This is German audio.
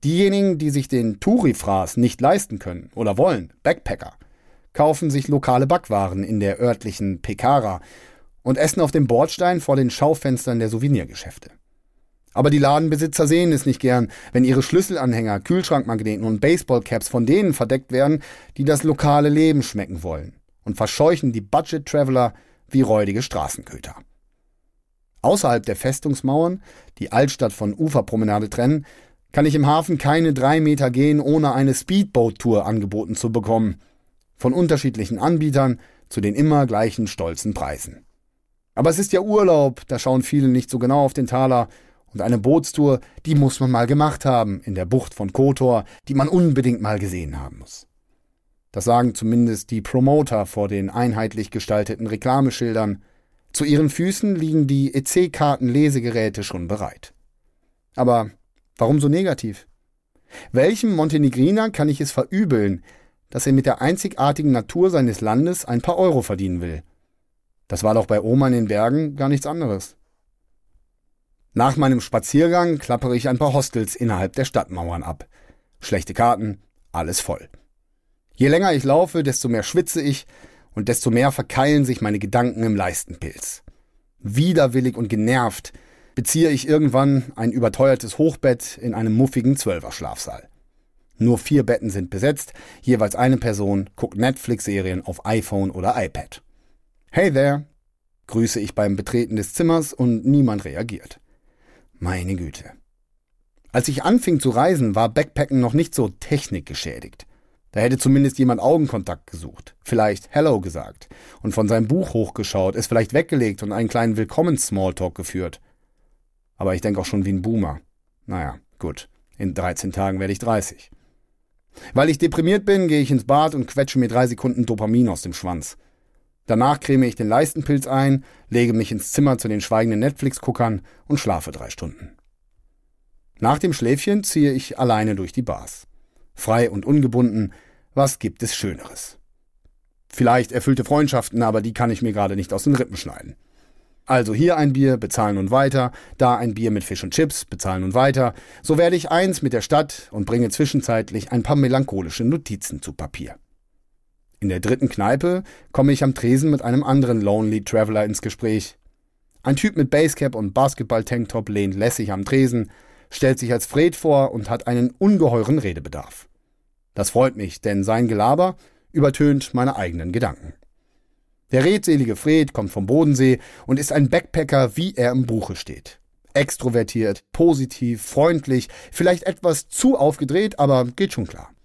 Diejenigen, die sich den Touri-Fraß nicht leisten können oder wollen, Backpacker, kaufen sich lokale Backwaren in der örtlichen Pekara und essen auf dem Bordstein vor den Schaufenstern der Souvenirgeschäfte. Aber die Ladenbesitzer sehen es nicht gern, wenn ihre Schlüsselanhänger, Kühlschrankmagneten und Baseballcaps von denen verdeckt werden, die das lokale Leben schmecken wollen, und verscheuchen die Budget-Traveler wie räudige Straßenköter. Außerhalb der Festungsmauern, die Altstadt von Uferpromenade trennen, kann ich im Hafen keine 3 Meter gehen, ohne eine Speedboat-Tour angeboten zu bekommen. Von unterschiedlichen Anbietern zu den immer gleichen stolzen Preisen. Aber es ist ja Urlaub, da schauen viele nicht so genau auf den Taler. Und eine Bootstour, die muss man mal gemacht haben in der Bucht von Kotor, die man unbedingt mal gesehen haben muss. Das sagen zumindest die Promoter vor den einheitlich gestalteten Reklameschildern. Zu ihren Füßen liegen die EC-Karten-Lesegeräte schon bereit. Aber warum so negativ? Welchem Montenegriner kann ich es verübeln, dass er mit der einzigartigen Natur seines Landes ein paar Euro verdienen will? Das war doch bei Oma in den Bergen gar nichts anderes. Nach meinem Spaziergang klappere ich ein paar Hostels innerhalb der Stadtmauern ab. Schlechte Karten, alles voll. Je länger ich laufe, desto mehr schwitze ich und desto mehr verkeilen sich meine Gedanken im Leistenpilz. Widerwillig und genervt beziehe ich irgendwann ein überteuertes Hochbett in einem muffigen 12er-Schlafsaal. Nur 4 Betten sind besetzt, jeweils eine Person guckt Netflix-Serien auf iPhone oder iPad. Hey there, grüße ich beim Betreten des Zimmers und niemand reagiert. Meine Güte. Als ich anfing zu reisen, war Backpacken noch nicht so technikgeschädigt. Da hätte zumindest jemand Augenkontakt gesucht, vielleicht Hello gesagt und von seinem Buch hochgeschaut, es vielleicht weggelegt und einen kleinen Willkommens-Smalltalk geführt. Aber ich denke auch schon wie ein Boomer. Naja, gut, in 13 Tagen werde ich 30. Weil ich deprimiert bin, gehe ich ins Bad und quetsche mir 3 Sekunden Dopamin aus dem Schwanz. Danach creme ich den Leistenpilz ein, lege mich ins Zimmer zu den schweigenden Netflix-Guckern und schlafe 3 Stunden. Nach dem Schläfchen ziehe ich alleine durch die Bars. Frei und ungebunden, was gibt es Schöneres? Vielleicht erfüllte Freundschaften, aber die kann ich mir gerade nicht aus den Rippen schneiden. Also hier ein Bier, bezahlen und weiter, da ein Bier mit Fisch und Chips, bezahlen und weiter. So werde ich eins mit der Stadt und bringe zwischenzeitlich ein paar melancholische Notizen zu Papier. In der 3. Kneipe komme ich am Tresen mit einem anderen Lonely Traveler ins Gespräch. Ein Typ mit Basecap und Basketball-Tanktop lehnt lässig am Tresen, stellt sich als Fred vor und hat einen ungeheuren Redebedarf. Das freut mich, denn sein Gelaber übertönt meine eigenen Gedanken. Der redselige Fred kommt vom Bodensee und ist ein Backpacker, wie er im Buche steht. Extrovertiert, positiv, freundlich, vielleicht etwas zu aufgedreht, aber geht schon klar.